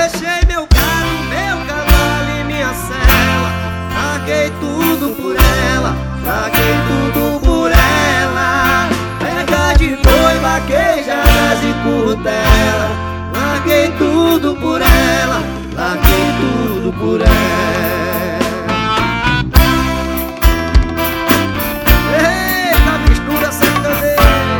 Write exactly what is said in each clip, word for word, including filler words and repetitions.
Deixei meu carro, meu cavalo e minha cela, larguei tudo por ela, larguei tudo por ela. Pega de boi, vaquejadas e curtela, larguei tudo por ela, larguei tudo por ela. Eita, mistura sertaneja.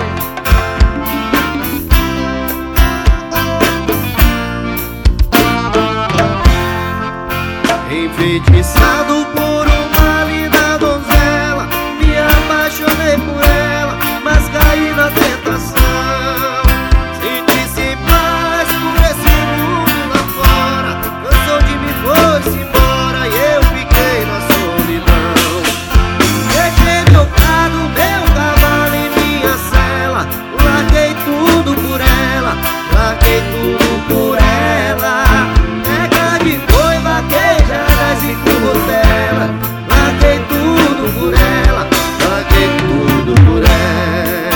Enfeitiçado por uma linda donzela, me apaixonei por ela, mas caí na tentação. Senti-se paz por esse mundo lá fora, cansou de mim, foi-se embora e eu fiquei na solidão. Deixei meu gado, meu cavalo e minha cela, larguei tudo por ela, larguei tudo por ela. Pega de boi, vaquejadas e curtela, larguei tudo por ela, larguei tudo por ela.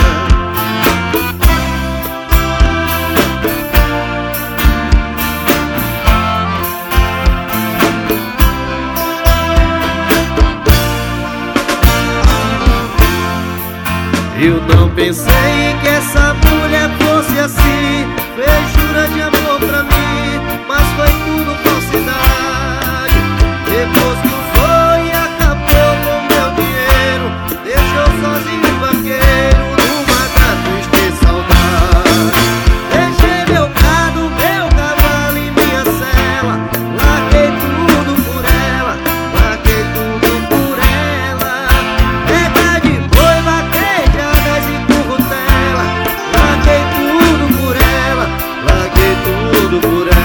Eu não pensei que essa mulher fosse assim, fez jura de amor pra mim, mas foi tudo falsidade. Depois que o foi acabou com meu dinheiro, deixou sozinho o vaqueiro numa da triste saudade. Deixei meu gado, meu cavalo e minha cela, larguei tudo por ela, larguei tudo por ela. Pega de boi, vaquejadas e curtela, larguei tudo por ela, larguei tudo por ela.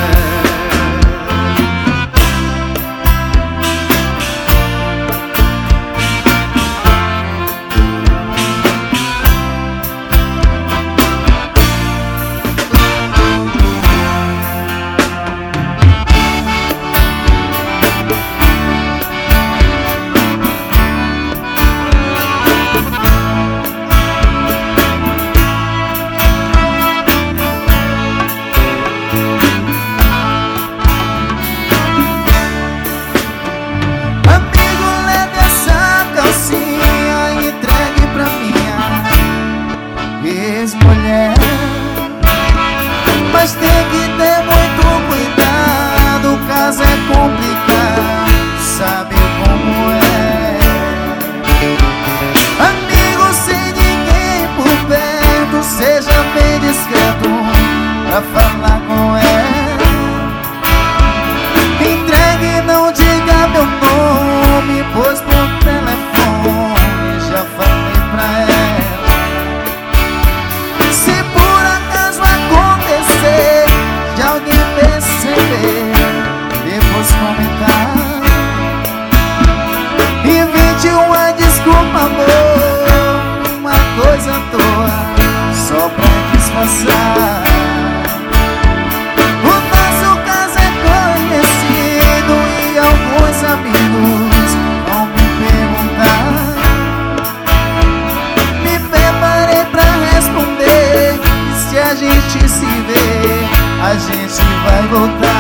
Mulher, mas tem que ter muito cuidado, o caso é complicado, sabe como é. Amigo sem ninguém por perto, seja bem discreto pra falar com ela. Entregue e não diga meu nome, pois por telefone já falei pra ela. Depois comentar, invente uma desculpa, amor, uma coisa à toa, só pra disfarçar. O nosso caso é conhecido e alguns amigos vão me perguntar. Me preparei pra responder, e se a gente se ver, a gente vai voltar.